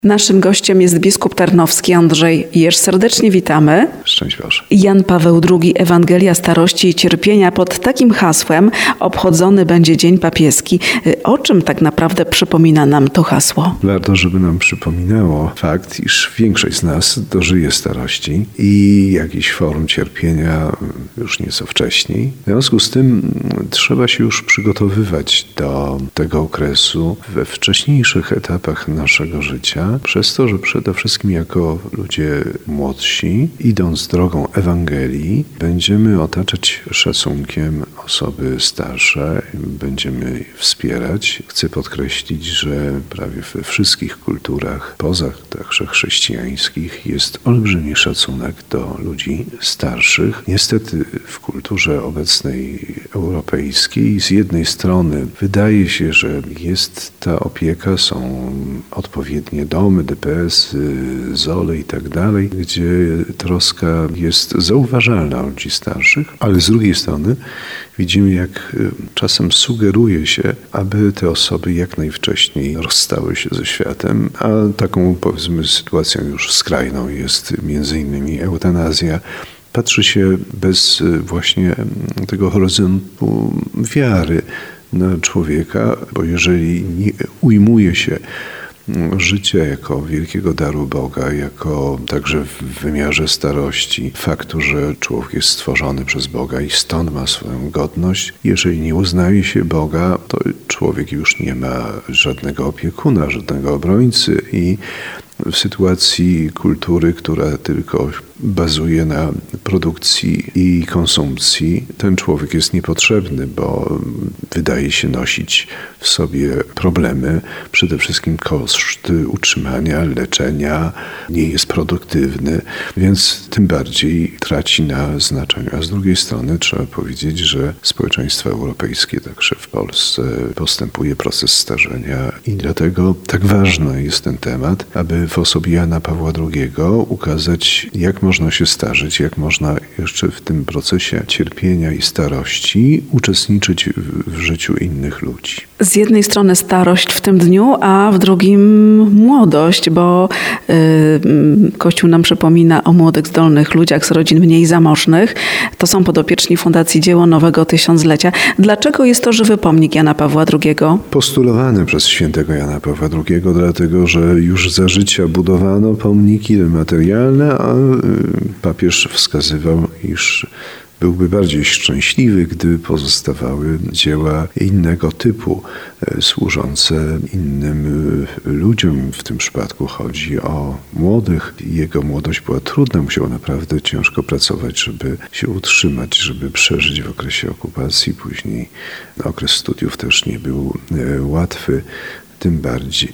Naszym gościem jest biskup tarnowski Andrzej Jerz. Serdecznie witamy. Szczęść Boże. Jan Paweł II, Ewangelia starości i cierpienia. Pod takim hasłem obchodzony będzie Dzień Papieski. O czym tak naprawdę przypomina nam to hasło? Warto, żeby nam przypominało fakt, iż większość z nas dożyje starości i jakiś form cierpienia już nieco wcześniej. W związku z tym trzeba się już przygotowywać do tego okresu we wcześniejszych etapach naszego życia, przez to, że przede wszystkim jako ludzie młodsi, idąc drogą Ewangelii, będziemy otaczać szacunkiem osoby starsze, będziemy wspierać. Chcę podkreślić, że prawie we wszystkich kulturach, poza także chrześcijańskich, jest olbrzymi szacunek do ludzi starszych. Niestety w kulturze obecnej europejskiej z jednej strony wydaje się, że jest ta opieka, są odpowiednie domy, DPS, ZOL-y i tak dalej, gdzie troska jest zauważalna o ludzi starszych, ale z drugiej strony widzimy, jak czasem sugeruje się, aby te osoby jak najwcześniej rozstały się ze światem, a taką, powiedzmy, sytuacją już skrajną jest między innymi eutanazja. Patrzy się bez właśnie tego horyzontu wiary na człowieka, bo jeżeli nie ujmuje się życia jako wielkiego daru Boga, jako także w wymiarze starości, faktu, że człowiek jest stworzony przez Boga i stąd ma swoją godność. Jeżeli nie uznaje się Boga, to człowiek już nie ma żadnego opiekuna, żadnego obrońcy i w sytuacji kultury, która tylko bazuje na produkcji i konsumpcji, ten człowiek jest niepotrzebny, bo wydaje się nosić w sobie problemy, przede wszystkim koszty utrzymania, leczenia, nie jest produktywny, więc tym bardziej traci na znaczeniu. A z drugiej strony trzeba powiedzieć, że społeczeństwo europejskie, także w Polsce, postępuje proces starzenia i dlatego tak ważny jest ten temat, aby w osobie Jana Pawła II ukazać, jak można się starzeć, jak można jeszcze w tym procesie cierpienia i starości uczestniczyć w życiu innych ludzi. Z jednej strony starość w tym dniu, a w drugim młodość, bo Kościół nam przypomina o młodych, zdolnych ludziach z rodzin mniej zamożnych. To są podopieczni Fundacji Dzieło Nowego Tysiąclecia. Dlaczego jest to żywy pomnik Jana Pawła II? Postulowany przez świętego Jana Pawła II, dlatego że już za życia budowano pomniki materialne, a papież wskazywał, iż byłby bardziej szczęśliwy, gdyby pozostawały dzieła innego typu, służące innym ludziom. W tym przypadku chodzi o młodych. Jego młodość była trudna, musiał naprawdę ciężko pracować, żeby się utrzymać, żeby przeżyć w okresie okupacji. Później okres studiów też nie był łatwy. Tym bardziej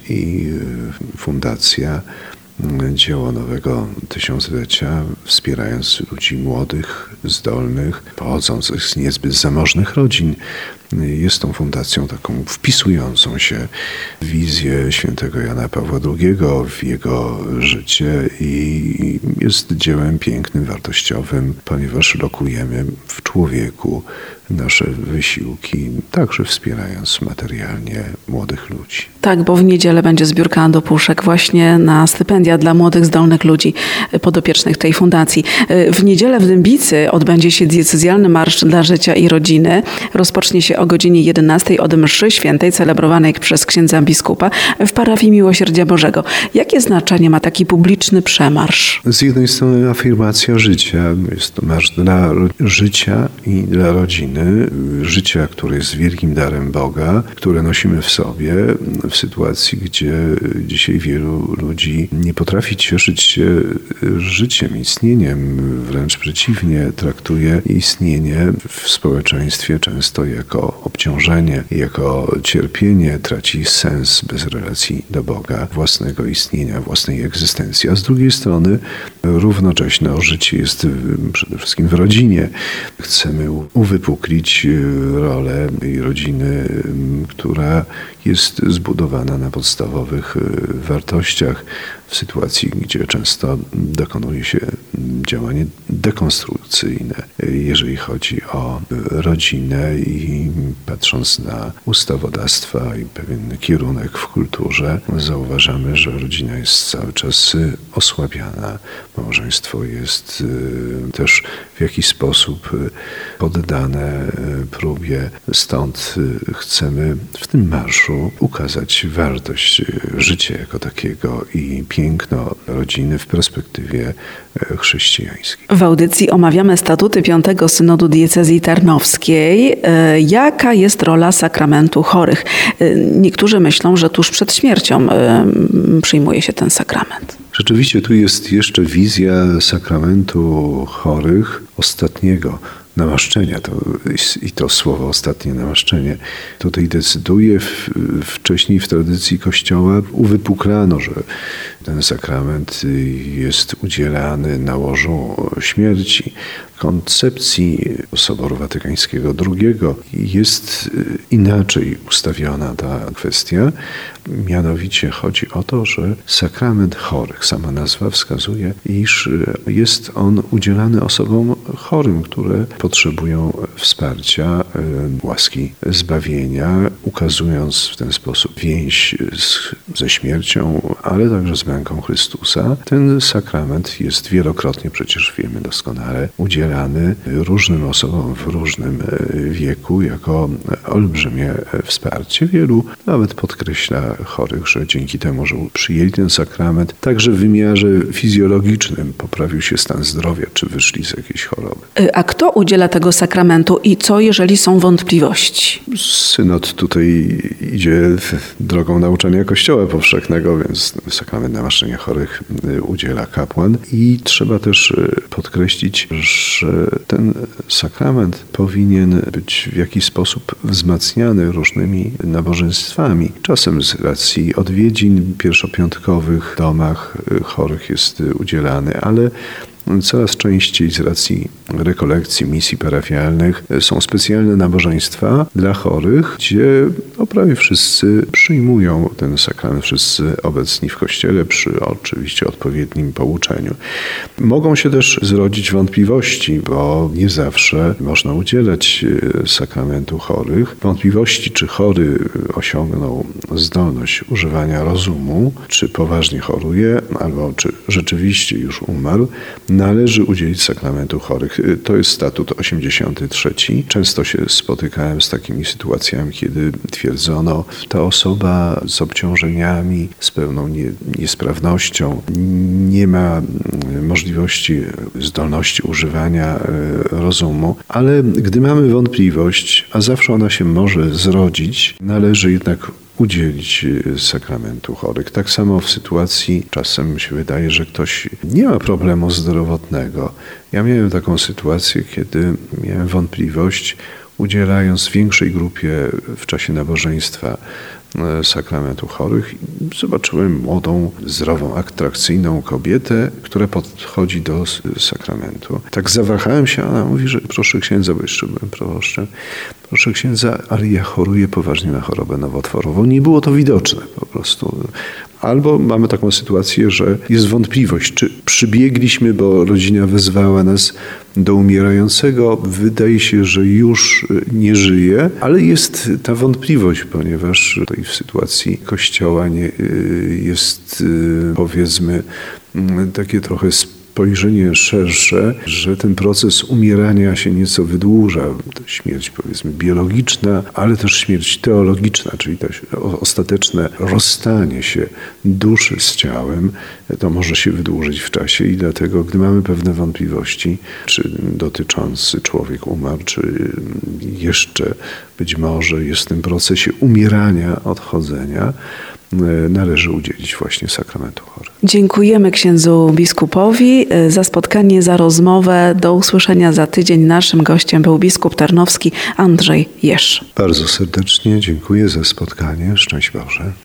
Fundacja Dzieło Nowego Tysiąclecia, wspierając ludzi młodych, zdolnych, pochodzących z niezbyt zamożnych rodzin, jest tą fundacją taką wpisującą się w wizję świętego Jana Pawła II, w jego życie i jest dziełem pięknym, wartościowym, ponieważ lokujemy w człowieku nasze wysiłki, także wspierając materialnie młodych ludzi. Tak, bo w niedzielę będzie zbiórka do puszek właśnie na stypendia dla młodych, zdolnych ludzi podopiecznych tej fundacji. W niedzielę w Dębicy odbędzie się diecezjalny marsz dla życia i rodziny. Rozpocznie się o godzinie 11 od mszy świętej celebrowanej przez księdza biskupa w parafii Miłosierdzia Bożego. Jakie znaczenie ma taki publiczny przemarsz? Z jednej strony afirmacja życia. Jest to marsz dla życia i dla rodziny. Życia, które jest wielkim darem Boga, które nosimy w sobie w sytuacji, gdzie dzisiaj wielu ludzi nie potrafi cieszyć się życiem, istnieniem. Wręcz przeciwnie, traktuje istnienie w społeczeństwie często jako obciążenie, jako cierpienie, traci sens bez relacji do Boga, własnego istnienia, własnej egzystencji. A z drugiej strony równocześnie życie jest przede wszystkim w rodzinie. Chcemy uwypuklić rolę i rodziny, która jest zbudowana na podstawowych wartościach, w sytuacji, gdzie często dokonuje się działanie dekonstrukcyjne, jeżeli chodzi o rodzinę i patrząc na ustawodawstwa i pewien kierunek w kulturze, zauważamy, że rodzina jest cały czas osłabiana. Małżeństwo jest też w jakiś sposób poddane próbie. Stąd chcemy w tym marszu ukazać wartość życia jako takiego i piękno rodziny w perspektywie chrześcijańskiej. W audycji omawiamy statuty V Synodu Diecezji Tarnowskiej. Jaka jest rola sakramentu chorych? Niektórzy myślą, że tuż przed śmiercią przyjmuje się ten sakrament. Rzeczywiście tu jest jeszcze wizja sakramentu chorych, ostatniego namaszczenia. To słowo ostatnie namaszczenie tutaj decyduje. Wcześniej w tradycji Kościoła uwypuklano, że ten sakrament jest udzielany na łożu śmierci. W koncepcji Soboru Watykańskiego II jest inaczej ustawiona ta kwestia. Mianowicie chodzi o to, że sakrament chorych, sama nazwa wskazuje, iż jest on udzielany osobom chorym, które potrzebują wsparcia, łaski zbawienia, ukazując w ten sposób więź ze śmiercią, ale także z męką Chrystusa. Ten sakrament jest wielokrotnie, przecież wiemy doskonale, udzielany różnym osobom w różnym wieku jako olbrzymie wsparcie. Wielu nawet podkreśla chorych, że dzięki temu, że przyjęli ten sakrament, także w wymiarze fizjologicznym poprawił się stan zdrowia, czy wyszli z jakiejś choroby. A kto udziela tego sakramentu i co, jeżeli są wątpliwości? Synod tutaj idzie drogą nauczania Kościoła powszechnego, więc sakrament namaszczenia chorych udziela kapłan. I trzeba też podkreślić, że ten sakrament powinien być w jakiś sposób wzmacniany różnymi nabożeństwami. Czasem z racji odwiedzin pierwszopiątkowych w domach chorych jest udzielany, ale coraz częściej z racji rekolekcji, misji parafialnych są specjalne nabożeństwa dla chorych, gdzie prawie wszyscy przyjmują ten sakrament, wszyscy obecni w kościele przy oczywiście odpowiednim pouczeniu. Mogą się też zrodzić wątpliwości, bo nie zawsze można udzielać sakramentu chorych. Wątpliwości, czy chory osiągnął zdolność używania rozumu, czy poważnie choruje, albo czy rzeczywiście już umarł, należy udzielić sakramentu chorych. To jest statut 83. Często się spotykałem z takimi sytuacjami, kiedy twierdzono, ta osoba z obciążeniami, z pewną niesprawnością, nie ma możliwości, zdolności używania rozumu, ale gdy mamy wątpliwość, a zawsze ona się może zrodzić, należy jednak udzielić sakramentu chorych. Tak samo w sytuacji, czasem mi się wydaje, że ktoś nie ma problemu zdrowotnego. Ja miałem taką sytuację, kiedy miałem wątpliwość, udzielając większej grupie w czasie nabożeństwa sakramentu chorych, zobaczyłem młodą, zdrową, atrakcyjną kobietę, która podchodzi do sakramentu. Tak zawahałem się, ona mówi, że proszę księdza, bo jeszcze byłem proboszczem, proszę księdza, ale ja choruję poważnie na chorobę nowotworową. Nie było to widoczne po prostu. Albo mamy taką sytuację, że jest wątpliwość, czy przybiegliśmy, bo rodzina wezwała nas do umierającego. Wydaje się, że już nie żyje, ale jest ta wątpliwość, ponieważ tutaj w sytuacji Kościoła nie jest, powiedzmy, takie trochę spojrzenie szersze, że ten proces umierania się nieco wydłuża. To śmierć, powiedzmy, biologiczna, ale też śmierć teologiczna, czyli to ostateczne rozstanie się duszy z ciałem, to może się wydłużyć w czasie i dlatego, gdy mamy pewne wątpliwości, czy dotyczący człowiek umarł, czy jeszcze być może jest w tym procesie umierania, odchodzenia, należy udzielić właśnie sakramentu chorych. Dziękujemy księdzu biskupowi za spotkanie, za rozmowę. Do usłyszenia za tydzień. Naszym gościem był biskup tarnowski Andrzej Jesz. Bardzo serdecznie dziękuję za spotkanie. Szczęść Boże.